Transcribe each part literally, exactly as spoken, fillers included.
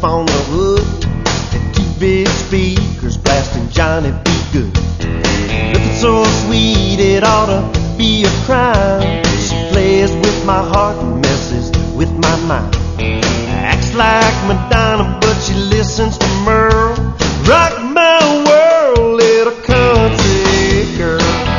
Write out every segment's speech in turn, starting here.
on the hood and two big speakers blasting Johnny B. Good. Looking so sweet it ought to be a crime. She plays with my heart and messes with my mind. Acts like Madonna but she listens to Merle. Rock my world, little country girl.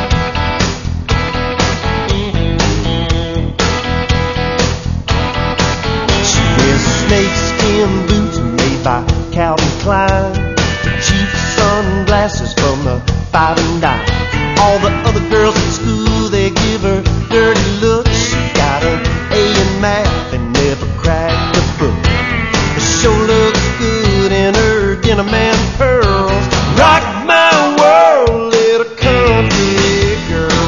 She wears snakeskin boots made by Calvin Klein, cheap sunglasses from the Five and Dime. All the other girls at school, they give her dirty looks. She got an A in math and never cracked a book. She sure looks good in her denim and pearls. Rock my world, little country girl.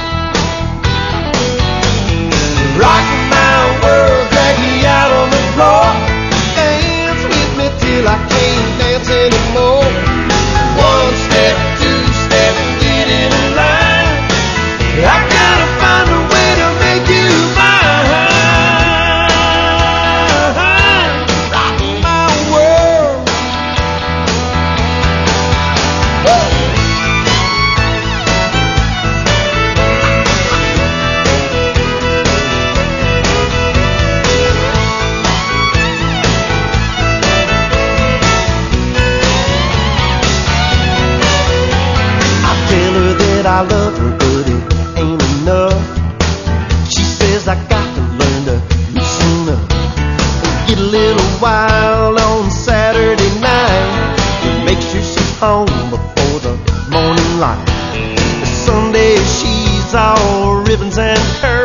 Rock my world, drag me out on the floor. Dance with me till I can't dance anymore. One step, two step, get in line. I gotta find a way to make you mine. Rock my world. I love her, but it ain't enough. She says I got to learn to loosen up and get a little wild on Saturday night and make sure she's home before the morning light. Sunday she's all ribbons and pearls.